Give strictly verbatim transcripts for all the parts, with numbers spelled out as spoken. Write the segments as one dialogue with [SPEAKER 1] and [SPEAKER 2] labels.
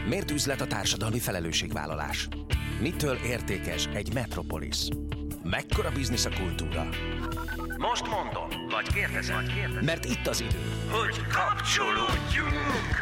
[SPEAKER 1] Miért üzlet a társadalmi felelősségvállalás? Mitől értékes egy metropolis? Mekkora biznisz a kultúra?
[SPEAKER 2] Most mondom, vagy kérdezem, vagy kérdezem.
[SPEAKER 1] Mert itt az idő,
[SPEAKER 2] hogy kapcsolódjunk!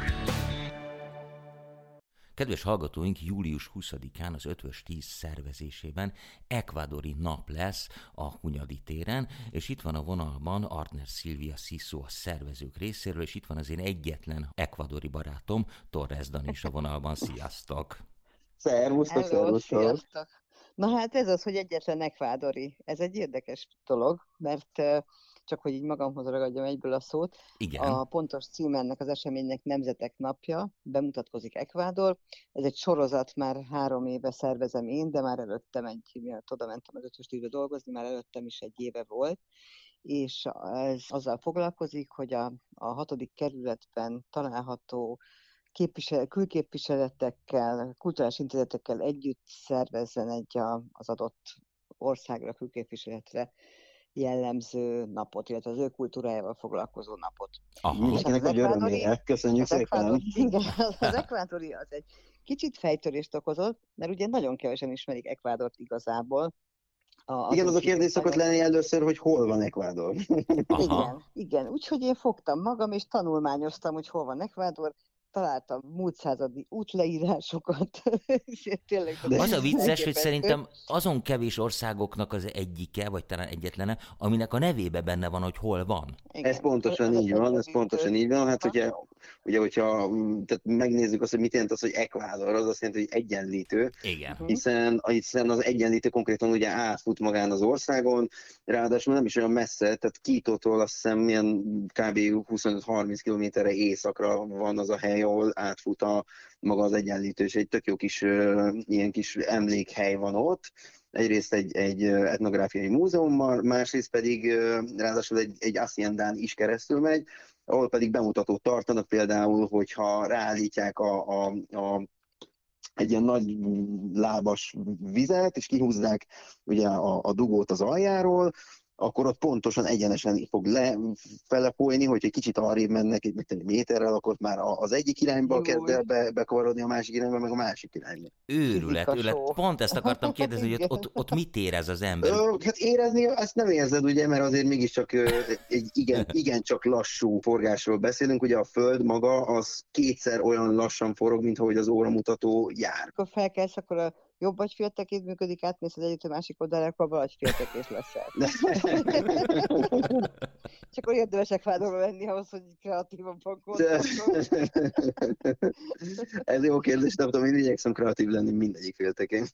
[SPEAKER 3] Kedves hallgatóink, július huszadikán az Ötvös tíz szervezésében ekvádori nap lesz a Hunyadi téren, és itt van a vonalban Artner Szilvia Sziszó a szervezők részéről, és itt van az én egyetlen ekvádori barátom, Torres Dani is a vonalban. Sziasztok!
[SPEAKER 4] Szervusztok, szervusztok!
[SPEAKER 5] Sziasztok! Na hát ez az, hogy egyetlen ekvádori. Ez egy érdekes dolog, mert csak hogy így magamhoz ragadjam egyből a szót.
[SPEAKER 3] Igen.
[SPEAKER 5] A pontos cím ennek az eseménynek Nemzetek Napja, bemutatkozik Ekvádor. Ez egy sorozat, már három éve szervezem én, de már előttem egy, miatt oda mentem az Ötvös tízbe dolgozni, már előttem is egy éve volt. És ez azzal foglalkozik, hogy a, a hatodik kerületben található Képvisel, külképviseletekkel, kulturális intézetekkel együtt szervezzen egy a, az adott országra, külképviseletre jellemző napot, illetve az ő kultúrájával foglalkozó napot.
[SPEAKER 4] Mindenkinek nagy örömére. Köszönjük szépen!
[SPEAKER 5] Igen, az, az ekvádori az egy kicsit fejtörést okozott, mert ugye nagyon kevesen ismerik Ekvádort igazából.
[SPEAKER 4] A, igen, az a kérdés szokott lenni először, hogy hol van Ekvádor.
[SPEAKER 5] Igen, igen, úgyhogy én fogtam magam, és tanulmányoztam, hogy hol van Ekvádor, találtam múlt századi útleírásokat. Tényleg,
[SPEAKER 3] az a vicces, hogy szerintem azon kevés országoknak az egyike, vagy talán egyetlen, aminek a nevébe benne van, hogy hol van.
[SPEAKER 4] Igen. Ez pontosan ez így van, ez pontosan így van. Hát ugye, ugye hogyha tehát megnézzük azt, hogy mit jelent az, hogy Ekvádor, az azt jelenti, hogy egyenlítő.
[SPEAKER 3] Igen.
[SPEAKER 4] Hiszen, hiszen az egyenlítő konkrétan ugye átfut magán az országon, ráadásul nem is olyan messze, tehát Quítótól azt hiszem milyen kb. huszonöt-harminc kilométerre északra van az a hely, ahol átfut a maga az egyenlítő, és egy tök jó kis ilyen kis emlékhely van ott. Egyrészt egy, egy etnográfiai múzeummal, másrészt pedig ráadásul egy, egy haciendán is keresztül megy, ahol pedig bemutatót tartanak, például, hogyha ráállítják a, a, a egy ilyen nagy lábas vizet, és kihúzzák ugye a, a dugót az aljáról, akkor ott pontosan egyenesen fog lefele folyni, hogy egy kicsit arrébb mennek egy, egy méterrel, akkor már az egyik irányba kezd el be, bekavarodni, a másik irányba, meg a másik irányba.
[SPEAKER 3] Őrület, őrület. Pont ezt akartam kérdezni, hogy ott, ott, ott mit érez az ember?
[SPEAKER 4] Ö, hát érezni ezt nem érzed, ugye, mert azért mégiscsak egy igen, igen csak lassú forgásról beszélünk, ugye a Föld maga az kétszer olyan lassan forog, mint ahogy az óramutató jár.
[SPEAKER 5] Akkor felkelsz, akkor a jobb agyféltekét működik, átmész az egyik a másik oldalára, akkor bal agyféltekés leszel. És akkor érdemes Ekvádorba lenni ahhoz, hogy kreatívabban gondolkodom.
[SPEAKER 4] Ez jó kérdés, nem tudom, én igyekszem kreatív lenni mindegyik féltekén.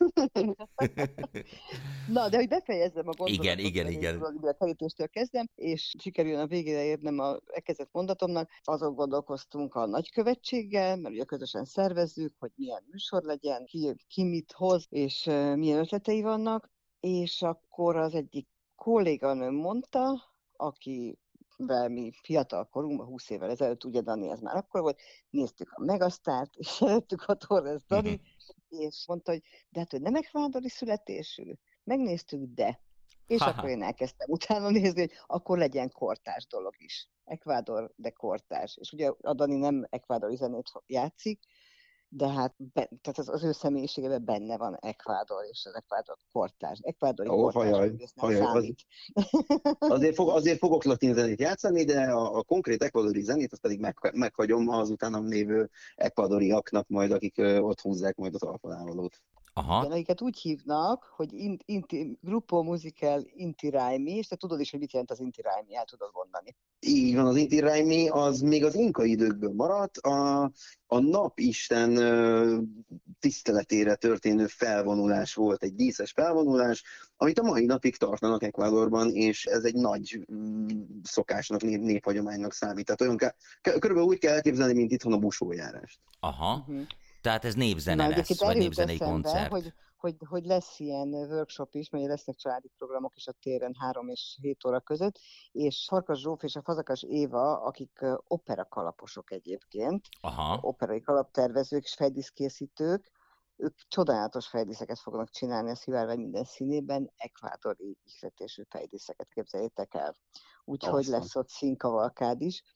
[SPEAKER 5] Na, de hogy befejezzem a gondolatot.
[SPEAKER 3] Igen, igen, igen.
[SPEAKER 5] A kerítéstől kezdem, és sikerüljön a végére érnem a elkezdett mondatomnak. Azon gondolkoztunk a nagykövetséggel, mert ugye közösen szervezzük, hogy milyen műsor legyen, ki, ki mit hoz, és uh, milyen ötletei vannak, és akkor az egyik kolléganőm mondta, akivel mi fiatal korunkban, húsz évvel ezelőtt, ugye Dani, ez már akkor volt, néztük a Megasztárt, és szerettük a Torres Dani, uh-huh. és mondta, hogy de hát, hogy nem ekvádori születésű. Megnéztük, de. És ha-ha. Akkor én elkezdtem utána nézni, hogy akkor legyen kortárs dolog is. Ekvádor, de kortárs. És ugye a Dani nem ekvádori zenét játszik, de hát be, tehát az, az ő személyiségében benne van Ekvádor, és az Ekvádor kortárs. Ekvádori
[SPEAKER 4] oh,
[SPEAKER 5] kortárs,
[SPEAKER 4] hajaj,
[SPEAKER 5] ez nem
[SPEAKER 4] hajaj,
[SPEAKER 5] számít.
[SPEAKER 4] Az, azért, fog, azért fogok latin zenét játszani, de a, a konkrét ekvádori zenét, azt pedig meg, meghagyom az utánam lévő ekvádoriaknak majd, akik ö, ott húzzák majd az alfalávalót.
[SPEAKER 3] Aha.
[SPEAKER 5] Igen, akiket úgy hívnak, hogy in, inti, Grupo Musical Inti Raymi, és te tudod is, hogy mit jelent az Inti Raymi, el tudod mondani.
[SPEAKER 4] Így van, az Inti Raymi az még az inka időkből maradt, a, a napisten tiszteletére történő felvonulás volt, egy díszes felvonulás, amit a mai napig tartanak Ekvádorban, és ez egy nagy szokásnak, nép, néphagyománynak számít. Tehát olyan kell, körülbelül úgy kell elképzelni, mint itthon a busójárást.
[SPEAKER 3] Aha. Uh-huh. Tehát ez népzene Na, lesz, vagy népzenei koncert.
[SPEAKER 5] Hogy, hogy, hogy lesz ilyen workshop is, mert lesznek családi programok is a téren három és hét óra között, és Farkas Zsóf és a Fazakas Éva, akik operakalaposok egyébként,
[SPEAKER 3] Aha.
[SPEAKER 5] operai kalaptervezők és fejdíszkészítők, ők csodálatos fejdíszeket fognak csinálni a szivárvány minden színében, ekvádori ihletésű fejdíszeket, képzeljétek el. Úgyhogy lesz ott színkavalkád is.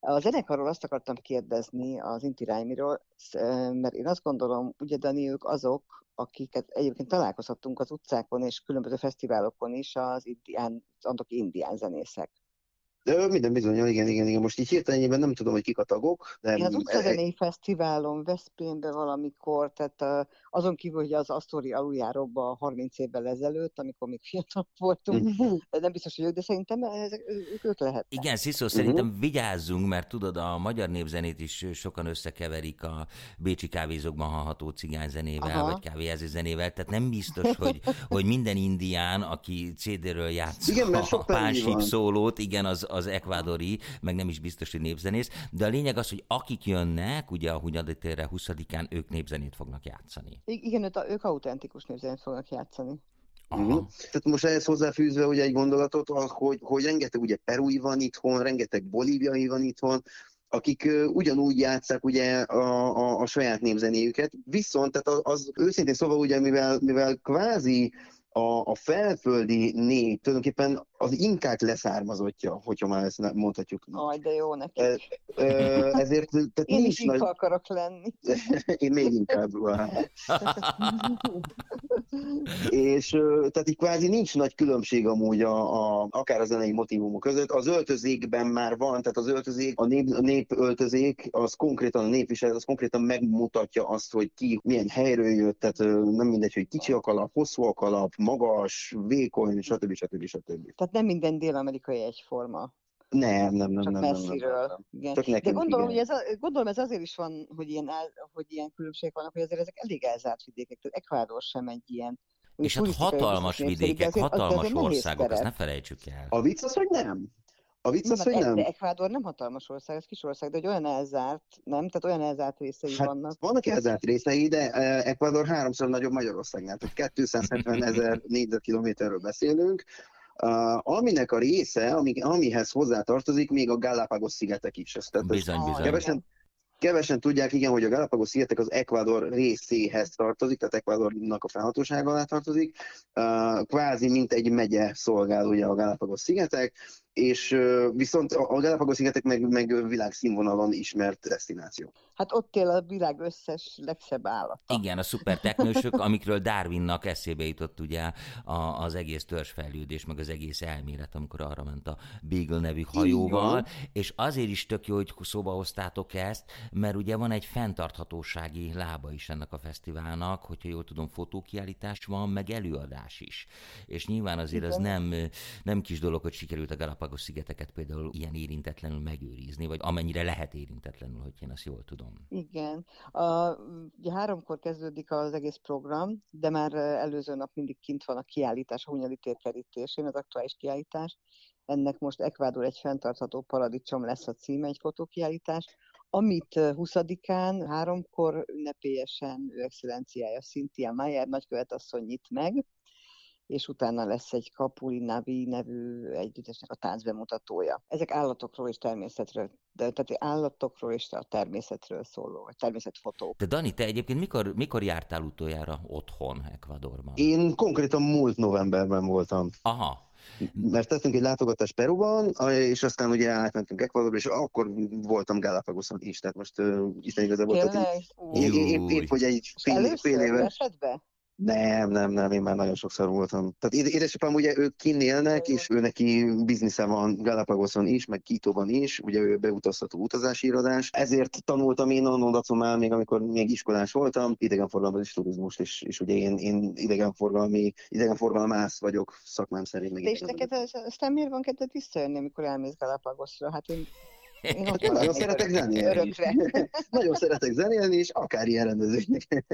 [SPEAKER 5] A zenekarról azt akartam kérdezni az Inti Rájmiról, mert én azt gondolom, ugye Dani, ők azok, akiket egyébként találkozhattunk az utcákon és különböző fesztiválokon is, az indián, azok indián zenészek.
[SPEAKER 4] De minden bizonnyal, igen, igen, igen. Most így hirtelenjében nem tudom, hogy kik a tagok. De
[SPEAKER 5] Én az utcazenei fesztiválon Veszprémben valamikor, tehát azon kívül, hogy az Asztóri aluljáróban harminc évvel ezelőtt, amikor még fiatal voltunk, de nem biztos, hogy ők, de szerintem ezek, ők, ők lehetnek.
[SPEAKER 3] Igen, Sziszó, szerintem uh-huh. vigyázzunk, mert tudod, a magyar népzenét is sokan összekeverik a bécsi kávézókban hallható cigányzenével, Aha. vagy kávéjelző zenével, tehát nem biztos, hogy, hogy minden indián, aki cé dé-ről játszik igen, a pánsík szólót, igen, az az ekvádori, meg nem is biztos, hogy népzenész, de a lényeg az, hogy akik jönnek, ugye a Hunyadi térre huszadikán, ők népzenét fognak játszani.
[SPEAKER 5] I- igen, ők, ők autentikus népzenét fognak játszani.
[SPEAKER 4] Uh-huh. Tehát most ehhez hozzáfűzve ugye egy gondolatot, hogy, hogy rengeteg ugye perui van itthon, rengeteg bolíviai van itthon, akik uh, ugyanúgy játsszák ugye a, a, a saját népzenéjüket, viszont tehát az, az őszintén szóval ugye, mivel, mivel kvázi A, a felföldi nép tulajdonképpen az inkák leszármazottja, hogyha már ezt mondhatjuk.
[SPEAKER 5] Aj, de jó nekik.
[SPEAKER 4] E, e, ezért, tehát
[SPEAKER 5] Én
[SPEAKER 4] nincs
[SPEAKER 5] is inka
[SPEAKER 4] nagy...
[SPEAKER 5] akarok lenni.
[SPEAKER 4] Én még inkább. És tehát így kvázi nincs nagy különbség amúgy a, a, akár a zenei motívumok között. Az öltözékben már van, tehát az öltözék, a nép, a nép öltözék, az konkrétan a népviselet, az konkrétan megmutatja azt, hogy ki milyen helyről jött, tehát nem mindegy, hogy kicsi a kalap, hosszú a kalap, magas, vékony, stb. stb. stb.
[SPEAKER 5] Tehát nem minden dél-amerikai egyforma.
[SPEAKER 4] Nem, nem, nem.
[SPEAKER 5] Csak
[SPEAKER 4] nem,
[SPEAKER 5] messziről.
[SPEAKER 4] Nem, nem,
[SPEAKER 5] igen.
[SPEAKER 4] Csak nekünk,
[SPEAKER 5] de gondolom,
[SPEAKER 4] igen.
[SPEAKER 5] hogy ez, gondolom, ez azért is van, hogy ilyen, hogy ilyen különbségek vannak, hogy azért ezek elég elzárt vidékek. Tehát Ecuador sem egy ilyen.
[SPEAKER 3] És hát hatalmas vidékek, azért, hatalmas az országok, ezt ne felejtsük el.
[SPEAKER 4] A vicc az, hogy nem. A vicc az,
[SPEAKER 5] nem,
[SPEAKER 4] hogy nem.
[SPEAKER 5] De Ecuador nem hatalmas ország, ez kis ország, de hogy olyan elzárt, nem? Tehát olyan elzárt részei
[SPEAKER 4] hát
[SPEAKER 5] vannak.
[SPEAKER 4] Vannak elzárt részei, de Ecuador háromszor nagyobb Magyarországnál, tehát kétszázhetven ezer négyzetkilométerről beszélünk. Uh, aminek a része, ami, amihez hozzátartozik, még a Galápagos-szigetek is. Ezt,
[SPEAKER 3] bizony,
[SPEAKER 4] ezt
[SPEAKER 3] bizony.
[SPEAKER 4] Kevesen, kevesen tudják, igen, hogy a Galápagos-szigetek az Ecuador részéhez tartozik, tehát Ecuadornak a felhatósága alá tartozik. Uh, kvázi mint egy megye szolgál ugye a Galápagos-szigetek, és uh, viszont a Galápagos-szigetek meg, meg világszínvonalon ismert desztináció.
[SPEAKER 5] Hát ott él a világ összes legszebb állata.
[SPEAKER 3] Igen, a szuperteknősök, amikről Darwinnak eszébe jutott ugye a, az egész törzsfejlődés, meg az egész elmélet, amikor arra ment a Beagle nevű hajóval, és azért is tök jó, hogy szóba hoztátok ezt, mert ugye van egy fenntarthatósági lába is ennek a fesztiválnak, hogyha jól tudom, fotókiállítás van, meg előadás is. És nyilván azért az nem, nem kis dolog, hogy sikerült a Galápagos-szigeteket például ilyen érintetlenül megőrizni, vagy amennyire lehet érintetlenül, hogy én azt jól tudom.
[SPEAKER 5] Igen. A, ugye háromkor kezdődik az egész program, de már előző nap mindig kint van a kiállítás, a Hunyadi tér kerítésén, az aktuális kiállítás. Ennek most Ecuador egy fenntartható paradicsom lesz a címe, egy fotókiállítás, amit huszadikán háromkor ünnepélyesen ő excellenciája Cynthia Mayer nagykövetasszony nyit meg, és utána lesz egy Kapuli Navi nevű együttesnek a táncbemutatója. Ezek állatokról és természetről, de, tehát állatokról és a természetről szóló, vagy természetfotó.
[SPEAKER 3] De Dani, te egyébként mikor, mikor jártál utoljára otthon, Ecuadorban?
[SPEAKER 4] Én konkrétan múlt novemberben voltam.
[SPEAKER 3] Aha.
[SPEAKER 4] Mert tettünk egy látogatást Peruban, és aztán ugye átmentünk Ecuadorba, és akkor voltam Galápagoson is, tehát most uh, Isten igazából. Épp, épp, épp, hogy egy fél, fél éve.
[SPEAKER 5] Esetben?
[SPEAKER 4] Nem, nem, nem, én már nagyon sokszor voltam. Tehát édesapám ugye ők kinn élnek, és ő neki biznisze van Galápagoson is, meg Quítóban is, ugye ő beutaztató utazási irodás. Ezért tanultam én annó dacomál, még amikor még iskolás voltam, idegenforgalmat és turizmust, és, és ugye én, én idegenforgalmi, idegenforgalmász vagyok szakmám szerint.
[SPEAKER 5] De és neked aztán miért van kedved visszajönni, amikor elmész Galápagosra? Hát én...
[SPEAKER 4] Én, én nagyon szeretek zenélni. Nagyon szeretek zenélni, és akár ilyen rendezvények.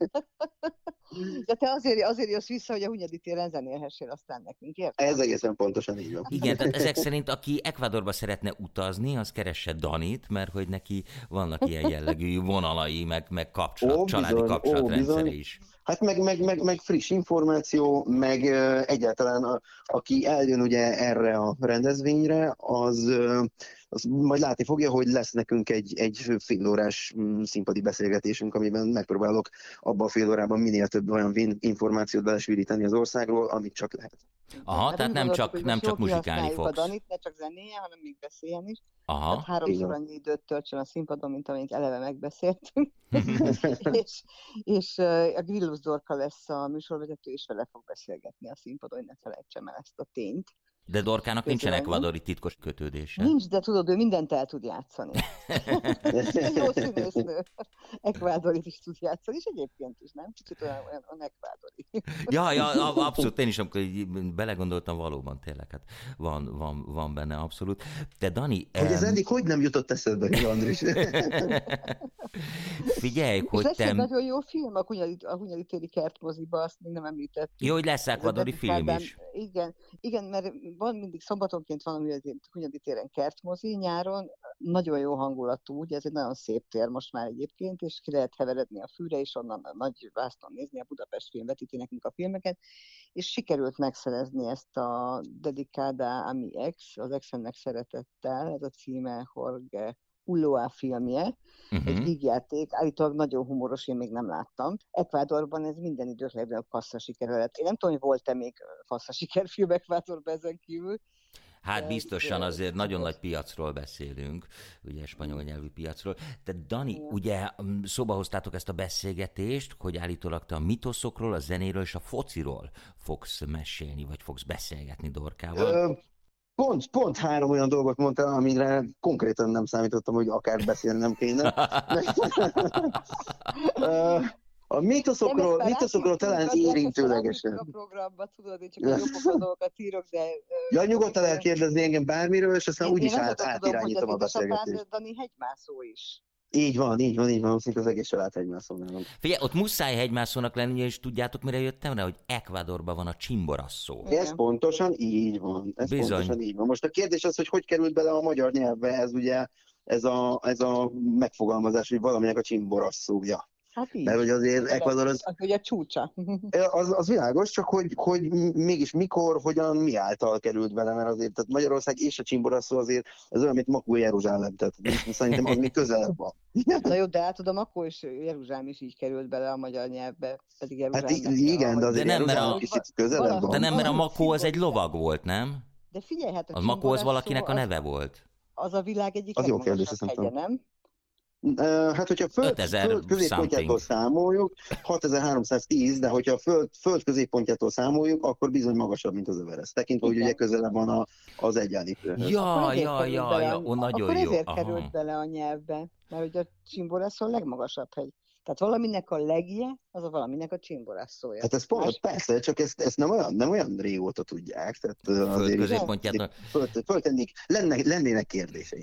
[SPEAKER 5] De te azért, azért jössz vissza, hogy a Hunyadi téren zenélhessél aztán nekünk, érted?
[SPEAKER 4] Ez egészen pontosan így van.
[SPEAKER 3] Igen, tehát ezek szerint, aki Ecuadorba szeretne utazni, az keresse Danit, mert hogy neki vannak ilyen jellegű vonalai, meg, meg kapcsolat, ó, családi bizony, kapcsolatrendszere is.
[SPEAKER 4] Hát meg, meg, meg, meg friss információ, meg uh, egyáltalán a, aki eljön ugye erre a rendezvényre, az, uh, az majd látni fogja, hogy lesz nekünk egy, egy félórás színpadi beszélgetésünk, amiben megpróbálok abban a fél órában minél több olyan információt belesűríteni az országról, amit csak lehet.
[SPEAKER 3] Aha, tehát nem csak, nem csak muzsikálni fogsz.
[SPEAKER 5] A Danit, ne csak zenéje, hanem még beszéljen is.
[SPEAKER 3] Aha.
[SPEAKER 5] Tehát háromszor annyi időt töltsön a színpadon, mint amint eleve megbeszéltünk. és, és a Grillus Dorka lesz a műsorvezető, és vele fog beszélgetni a színpadon, hogy ne felejtsem el ezt a tényt.
[SPEAKER 3] De Dorkának nincsen ekvadori titkos kötődése.
[SPEAKER 5] Nincs, de tudod, ő mindent el tud játszani. Jó színésznő. Ekvádorit is tud játszani, és egyébként is, nem? Kicsit olyan, olyan, olyan ekvádori.
[SPEAKER 3] Ja, ja, abszolút, én is, amikor belegondoltam, valóban tényleg, hát van, van, van benne abszolút. De Dani...
[SPEAKER 4] Hogy ez eddig hogy nem jutott eszedbe, Andris?
[SPEAKER 3] Figyelj, hogy
[SPEAKER 5] lesz
[SPEAKER 3] te...
[SPEAKER 5] egy nagyon jó film a Hunyadi, a Hunyadi téri kertmoziba, azt még nem említettük.
[SPEAKER 3] Jó, hogy lesz ekvadori film is.
[SPEAKER 5] Igen, igen, mert van mindig szombatonként van, ami a Hunyadi téren kertmozi nyáron, nagyon jó hangulatú, ugye ez egy nagyon szép tér most már egyébként, és ki lehet heveredni a fűre, és onnan a nagy vásznon nézni, a Budapest Film vetíti nekünk a filmeket, és sikerült megszerezni ezt a Dedicada a mi ex, az exemnek szeretettel, ez a címe Jorge Ulloa filmje, uh-huh. egy vígjáték, állítólag nagyon humoros, én még nem láttam. Ekvádorban ez minden idők legnagyobb kassza siker lett. Én nem tudom, hogy volt-e még kassza sikerfilm Ekvádorban ezen kívül.
[SPEAKER 3] Hát biztosan azért nagyon nagy piacról beszélünk, ugye spanyol nyelvű piacról. De Dani, igen. Ugye szóba hoztátok ezt a beszélgetést, hogy állítólag te a mitoszokról, a zenéről és a fociról fogsz mesélni, vagy fogsz beszélgetni Dorkával. Ö,
[SPEAKER 4] pont, pont három olyan dolgot mondtál, amire konkrétan nem számítottam, hogy akár beszélnem kéne. Ö, A mitoszokról, mitoszokról talán érintőlegesen.
[SPEAKER 5] A programba, tudod, én csak a jobb dolgokat írok, de...
[SPEAKER 4] Ja, nyugodtan lehet kérdezni engem bármiről, és aztán úgyis át, átirányítom a beszélgetést.
[SPEAKER 5] Dani hegymászó is.
[SPEAKER 4] Így van, így van, így van, szinte az egész család hegymászó.
[SPEAKER 3] Figyelj, ott muszáj hegymászónak lenni, és tudjátok, mire jöttem rá, hogy Ekvádorban van a Csimborasszó.
[SPEAKER 4] Ez pontosan így van. Ez
[SPEAKER 3] Bizony.
[SPEAKER 4] pontosan így van. Most a kérdés az, hogy hogy került bele a magyar nyelvbe, ez ugye ez a, ez a megfogalmazás, hogy valaminek a Csimborasszója.
[SPEAKER 5] Hát így.
[SPEAKER 4] Mert hogy azért Ekvador az...
[SPEAKER 5] Az ugye csúcsa.
[SPEAKER 4] Az, az világos, csak hogy, hogy mégis mikor, hogyan, mi által került bele, mert azért tehát Magyarország és a Csimborasszó azért ez olyan, mint Makó Jeruzsálem, tehát szerintem az még közelebb van.
[SPEAKER 5] Na jó, de át tudom, akkor is Jeruzsálem is így került bele a magyar nyelvbe, pedig Jeruzsálem...
[SPEAKER 4] Hát igen, de azért
[SPEAKER 3] de nem,
[SPEAKER 4] Jeruzsálem kicsit közelebb van.
[SPEAKER 3] De nem, mert a Makó az egy lovag volt, nem?
[SPEAKER 5] De figyelj, hát a,
[SPEAKER 3] a Makó az valakinek a neve volt.
[SPEAKER 5] Az a világ egyik
[SPEAKER 4] az
[SPEAKER 5] legmagasabb hegye, nem?
[SPEAKER 4] Hát, hogyha föld, föld középpontjától számoljuk, hatezer-háromszáztíz, de hogyha föld, föld középpontjától számoljuk, akkor bizony magasabb, mint az Everest. Tekintve, hogy ugye közelebb van a, az egyenlítőhöz.
[SPEAKER 3] Ja, ja, ja, ja, ó, nagyon
[SPEAKER 5] akkor
[SPEAKER 3] jó.
[SPEAKER 5] Akkor ezért
[SPEAKER 3] Aha.
[SPEAKER 5] került bele a nyelvbe, mert ugye a Csimborasszó a legmagasabb hegy. Tehát valaminek a legje, az a valaminek a Csimborasszója.
[SPEAKER 4] Hát ez pont, persze, csak ezt, ezt nem, olyan, nem olyan régóta tudják. Tehát
[SPEAKER 3] föld középpontjától.
[SPEAKER 4] Föltennék, lenne, lennének kérdéseim.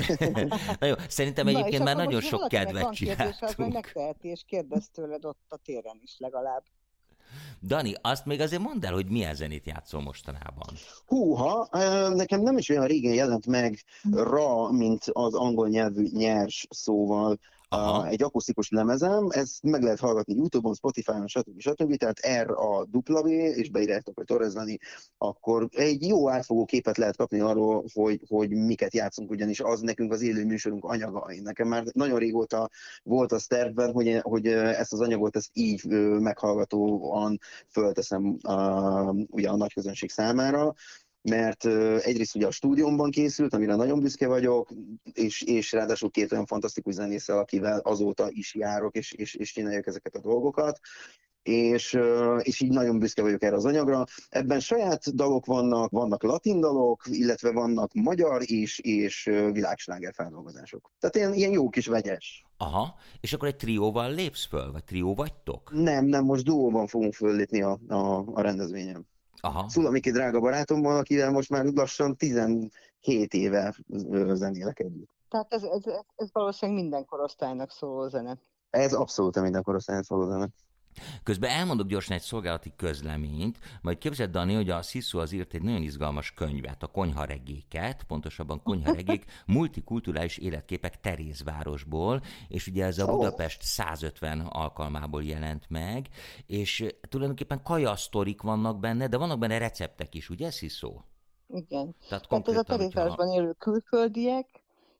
[SPEAKER 3] Na jó, szerintem
[SPEAKER 5] Na,
[SPEAKER 3] egyébként már nagyon
[SPEAKER 5] most,
[SPEAKER 3] sok kedvet csináltunk.
[SPEAKER 5] Az meg megteheti, és kérdezz tőled ott a téren is legalább.
[SPEAKER 3] Dani, azt még azért mondd el, hogy milyen zenét játszol mostanában.
[SPEAKER 4] Húha, nekem nem is olyan régen jelent meg ra, mint az angol nyelvű nyers szóval. Aha. Egy akusztikus lemezem, ezt meg lehet hallgatni YouTube-on, Spotify-on, stb. stb. Tehát R A W, és beírjátok, hogy torrezni, akkor egy jó átfogó képet lehet kapni arról, hogy, hogy miket játszunk, ugyanis az nekünk az élő műsorunk anyaga. Nekem már nagyon régóta volt az tervben, hogy, hogy ezt az anyagot ezt így meghallgatóan fölteszem a, ugye a nagy közönség számára, mert egyrészt ugye a stúdiómban készült, amire nagyon büszke vagyok, és, és ráadásul két olyan fantasztikus zenésszel, akivel azóta is járok, és, és, és csináljuk ezeket a dolgokat, és, és így nagyon büszke vagyok erre az anyagra. Ebben saját dalok vannak, vannak latin dalok, illetve vannak magyar és, és világsláger feldolgozások. Tehát ilyen, ilyen jó kis vegyes.
[SPEAKER 3] Aha, és akkor egy trióval lépsz föl, vagy trió vagytok?
[SPEAKER 4] Nem, nem, most duóban fogunk föllépni a, a, a rendezvényen.
[SPEAKER 3] Aha.
[SPEAKER 4] Szulamiki drága barátommal, akivel most már lassan tizenhét éve zenélek együtt.
[SPEAKER 5] Tehát ez, ez, ez valószínűleg minden korosztálynak szóló zene.
[SPEAKER 4] Ez abszolút minden korosztálynak szóló zene.
[SPEAKER 3] Közben elmondok gyorsan egy szolgálati közleményt, majd képzeld, Dani, hogy a Sziszó az írt egy nagyon izgalmas könyvet, a Konyharegéket, pontosabban Konyharegék, multikulturális életképek Terézvárosból, és ugye ez a Budapest százötven alkalmából jelent meg, és tulajdonképpen kajasztorik vannak benne, de vannak benne receptek is, ugye, Sziszó?
[SPEAKER 5] Igen.
[SPEAKER 3] Tehát,
[SPEAKER 5] Tehát ez a Terézvárosban élő külföldiek,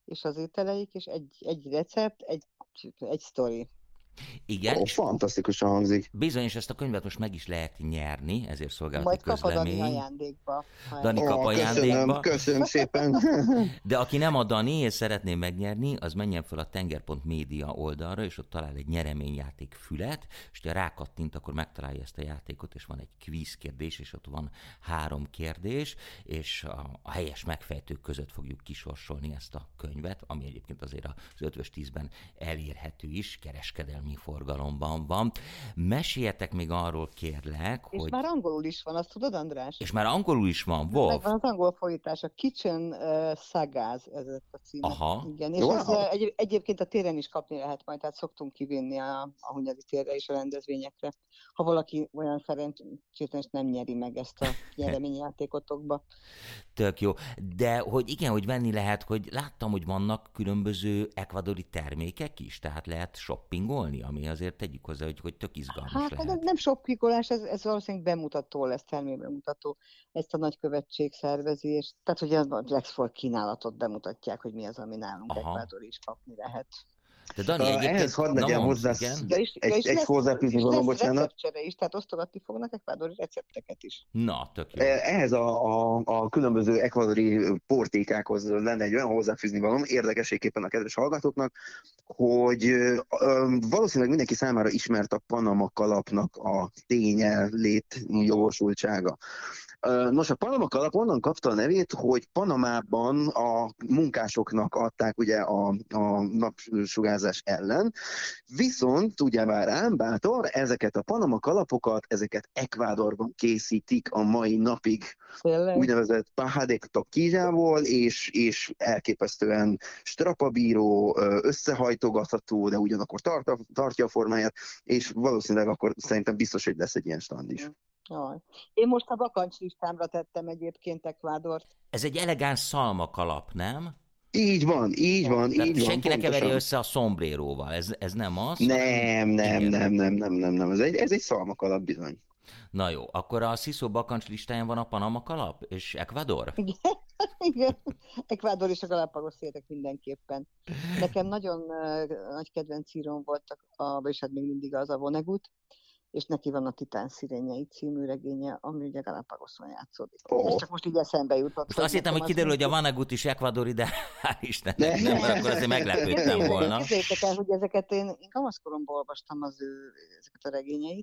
[SPEAKER 5] és az ételeik, és egy, egy recept, egy, egy sztori.
[SPEAKER 3] Igen.
[SPEAKER 4] Ó, fantasztikusan hangzik.
[SPEAKER 3] Bizony, és ezt a könyvet most meg is lehet nyerni, ezért szolgálati
[SPEAKER 5] Majd kapod
[SPEAKER 3] közlemény.
[SPEAKER 5] Dani ajándékba.
[SPEAKER 3] Dani kap
[SPEAKER 4] Ó,
[SPEAKER 3] ajándékba.
[SPEAKER 4] köszönöm, köszönöm szépen.
[SPEAKER 3] De aki nem a Dani, és szeretné megnyerni, az menjen fel a tenger pont média oldalra, és ott talál egy nyereményjáték fület, és ha rákattint, akkor megtalálja ezt a játékot, és van egy kvíz kérdés, és ott van három kérdés, és a, a helyes megfejtők között fogjuk kisorsolni ezt a könyvet, ami egyébként azért az ötvös tízben elérhető is, kereskedelmi forgalomban van. Meséljetek még arról, kérlek,
[SPEAKER 5] és
[SPEAKER 3] hogy...
[SPEAKER 5] már angolul is van, azt tudod, András?
[SPEAKER 3] És már angolul is van, Wolf?
[SPEAKER 5] Megvan az angol fordítás, a Kitchen uh, Sagas, ez a címe.
[SPEAKER 3] Aha.
[SPEAKER 5] Igen, és
[SPEAKER 4] Wow.
[SPEAKER 5] ez, uh, egy, egyébként a téren is kapni lehet majd, tehát szoktunk kivinni a, a Hunyadi térre és a rendezvényekre. Ha valaki olyan szerencsétlen nem nyeri meg ezt a nyereményjátékotokba.
[SPEAKER 3] Tök jó. De hogy igen, hogy venni lehet, hogy láttam, hogy vannak különböző ekvadori termékek is, tehát lehet shoppingolni, ami azért tegyük hozzá, hogy, hogy tök izgalmas
[SPEAKER 5] Hát
[SPEAKER 3] lehet.
[SPEAKER 5] nem, nem shoppingolás, ez, ez valószínűleg bemutató lesz, termékbemutató. Ezt a nagykövetség szervezi, és tehát hogy a Lexfor kínálatot bemutatják, hogy mi az, ami nálunk ekvádor is kapni lehet.
[SPEAKER 3] De Dani,
[SPEAKER 4] Uh,
[SPEAKER 3] egyébként...
[SPEAKER 4] ehhez hadd
[SPEAKER 3] Na,
[SPEAKER 4] legyen
[SPEAKER 3] mondd,
[SPEAKER 4] hozzá
[SPEAKER 3] igen.
[SPEAKER 5] Ja, és,
[SPEAKER 4] egy,
[SPEAKER 5] ja, és
[SPEAKER 4] egy
[SPEAKER 5] lesz,
[SPEAKER 4] hozzáfűzni
[SPEAKER 5] és
[SPEAKER 4] való,
[SPEAKER 5] lesz
[SPEAKER 4] bocsánat.
[SPEAKER 5] receptcsere is, tehát osztogatni fognak ekvádori recepteket is.
[SPEAKER 3] Na, tök jó.
[SPEAKER 4] Ehhez a, a, a különböző ekvadori portékákhoz lenne egy olyan hozzáfűzni valóm, érdekességképpen a kedves hallgatóknak, hogy ö, ö, valószínűleg mindenki számára ismert a Panama kalapnak a ténye lét jogosultsága. Nos, a Panama kalap onnan kapta a nevét, hogy Panamában a munkásoknak adták ugye a, a napsugárzás ellen, viszont ugyebár ám bátor, ezeket a Panama kalapokat, ezeket Ekvádorban készítik a mai napig.
[SPEAKER 5] Tényleg?
[SPEAKER 4] Úgynevezett pahadek tokizából, és, és elképesztően strapabíró, összehajtogatható, de ugyanakkor tart, tartja a formáját, és valószínűleg akkor szerintem biztos, hogy lesz egy ilyen stand is.
[SPEAKER 5] Jaj. Én most a bakancslistámra tettem egyébként Ekvádort.
[SPEAKER 3] Ez egy elegáns szalmakalap, nem?
[SPEAKER 4] Így van, így van,
[SPEAKER 3] Tehát
[SPEAKER 4] így van.
[SPEAKER 3] senki ne keverje
[SPEAKER 4] pontosan.
[SPEAKER 3] össze a sombréróval, ez, ez nem az?
[SPEAKER 4] Nem, nem,
[SPEAKER 3] Igen.
[SPEAKER 4] nem, nem, nem, nem, nem. Ez egy, ez egy szalmakalap bizony.
[SPEAKER 3] Na jó, akkor a Sziszó bakancs listáján van a Panama kalap és Ekvador?
[SPEAKER 5] Igen, igen. Ekvádor és a Galápagos szigetek mindenképpen. Nekem nagyon uh, nagy kedvenc íróm voltak, a, és hát még mindig az a Vonnegut, és neki van a Titán szirényei című regénye, ami ugye Galápagoszon játszódik.
[SPEAKER 4] Ó.
[SPEAKER 5] Ez csak most így eszembe jutott.
[SPEAKER 3] Most azt hittem, hogy
[SPEAKER 5] nekem
[SPEAKER 3] kiderül,
[SPEAKER 5] az
[SPEAKER 3] hogy a Vanagut is ekvadori, de hál' Istennek
[SPEAKER 4] Ne.
[SPEAKER 3] nem, mert akkor azért meglepődtem volna.
[SPEAKER 5] Képzeljétek el, hogy ezeket én, én kamaszkoromban olvastam az ő, ezeket a regényeit,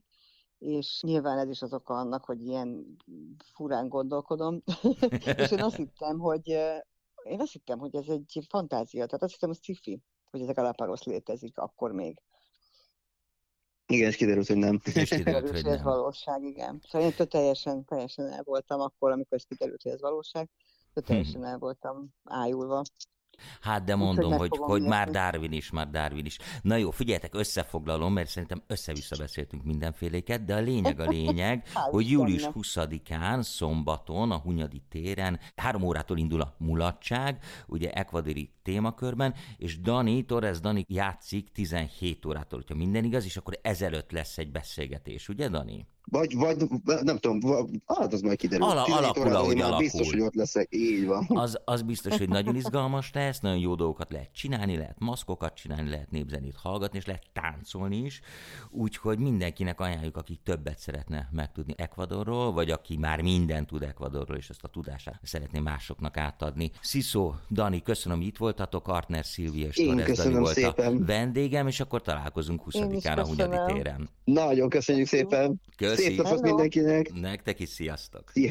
[SPEAKER 5] és nyilván ez is az oka annak, hogy ilyen furán gondolkodom. És én azt hittem, hogy én azt hittem, hogy ez egy fantázia, tehát azt hittem, hogy sci-fi, hogy ez a Galápagos létezik akkor még.
[SPEAKER 4] Igen, és kiderült, hogy nem.
[SPEAKER 3] És kiderült, hogy
[SPEAKER 5] hogy ez
[SPEAKER 3] nem.
[SPEAKER 5] valóság, igen. Szóval én teljesen, teljesen el voltam akkor, amikor ez kiderült, hogy ez valóság, teljesen el voltam ájulva.
[SPEAKER 3] Hát de
[SPEAKER 5] Úgyhogy
[SPEAKER 3] mondom,
[SPEAKER 5] meg
[SPEAKER 3] hogy,
[SPEAKER 5] fogom
[SPEAKER 3] hogy
[SPEAKER 5] nézni.
[SPEAKER 3] már Darwin is, már Darwin is. Na jó, figyeljetek, összefoglalom, mert szerintem össze-vissza beszéltünk mindenféléket, de a lényeg a lényeg,
[SPEAKER 5] Hál'
[SPEAKER 3] hogy július
[SPEAKER 5] Istennek.
[SPEAKER 3] huszadikán, szombaton, a Hunyadi téren, három órától indul a mulatság, ugye ekvadori témakörben, és Dani, Torres Dani játszik tizenhét órától, hogyha minden igaz, és akkor ezelőtt lesz egy beszélgetés, ugye Dani?
[SPEAKER 4] Vagy, vagy, nem tudom, hát az majd kiderül.
[SPEAKER 3] Ala-
[SPEAKER 4] tizenhét
[SPEAKER 3] alakul,
[SPEAKER 4] órában
[SPEAKER 3] ahogy
[SPEAKER 4] én már
[SPEAKER 3] alakul.
[SPEAKER 4] biztos, hogy ott leszek, így van.
[SPEAKER 3] Az, az biztos, hogy nagyon izgalmas lesz, nagyon jó dolgokat lehet csinálni, lehet maszkokat csinálni, lehet népzenét hallgatni, és lehet táncolni is. Úgyhogy mindenkinek ajánljuk, aki többet szeretne megtudni Ekvadorról, vagy aki már mindent tud Ekvadorról, és ezt a tudását szeretné másoknak átadni. Sziszó, Dani, köszönöm, hogy itt voltatok, Artner Szilvia és
[SPEAKER 4] Én
[SPEAKER 3] Torres Dani
[SPEAKER 4] köszönöm
[SPEAKER 3] volt a
[SPEAKER 4] szépen.
[SPEAKER 3] vendégem, és akkor találkozunk huszadikán a
[SPEAKER 5] köszönöm.
[SPEAKER 3] Hunyadi téren.
[SPEAKER 4] Nagyon köszönjük szépen.
[SPEAKER 3] Köszi.
[SPEAKER 4] Szép napot
[SPEAKER 5] Hello.
[SPEAKER 4] mindenkinek.
[SPEAKER 3] Nektek is sziasztok!